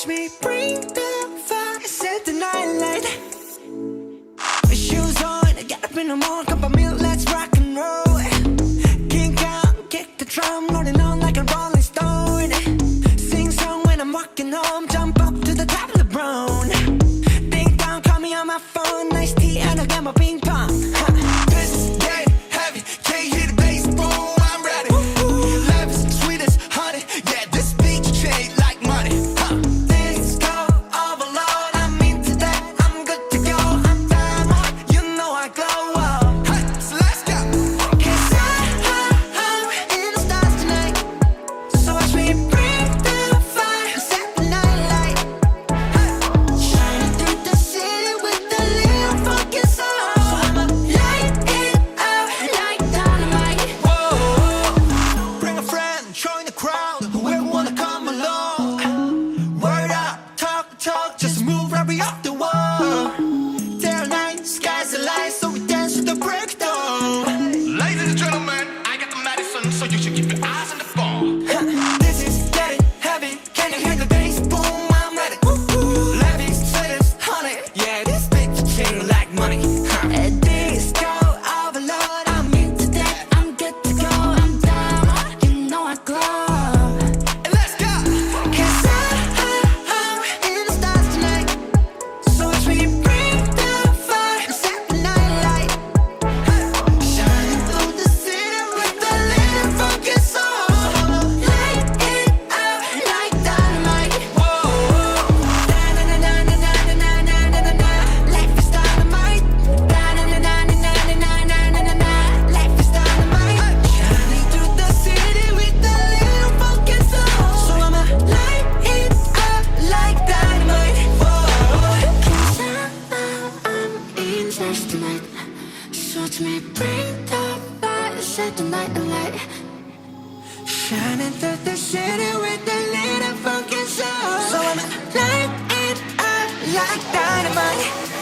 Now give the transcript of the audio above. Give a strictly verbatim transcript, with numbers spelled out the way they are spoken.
watch me bring the fire, set the night light. Shoes on, get up in the morning, cup of milk, let's rock and roll. Kick out, kick the drum, rolling on like a rolling stone. Sing song when I'm walking home, jump up to the top of the brown. Ding dong, call me on my phone, nice tea and I'll get my ping pong. This is getting heavy, can't hear the bass, boom, I'm ready. Love is sweet as honey, yeah, this beat you change like money. Huh. Things go overload, I'm into that, I'm good to go. I'm diamond, you know I glow up. Hey, so let's go. Cause I, I, I'm in the stars tonight. So watch me bring the fire, set the night light. Shining through the city with a little funky soul. So I'ma light it up like dynamite. Whoa, bring a friend, join the crowd, whoever wanna come along. Word up, talk the talk, just move right off the wall. Day or night, sky's the light, so we dance to the break of dawn. Ladies and gentlemen, I got the medicine, so you should keep your eyes on the phone. This is getting heavy, can you hear the bass? Boom, I'm ready. Levi's, sweaters, honey, yeah, this beat you change like money. Disco overload, I'm into that, I'm good to go. I'm diamond, you know I glow. And let's go. Cause I, I, I'm in the stars tonight. So watch me bring the fire, set the night light. Shining through the city with a little funky soul. Light it up like dynamite. Whoa, Da-na-na-na-na-na-na-na-na-na. Life is dynamite. Da-na-na-na-na-na-na-na-na-na. Life is dynamite. Shining through the city with a little funky soul. So I'ma light it up like dynamite. Whoa. Cause I, I'm in charge tonight. So watch me bring the fire, set the night alight. Shining through the city with a little funky soul. So I'ma light it up like dynamite.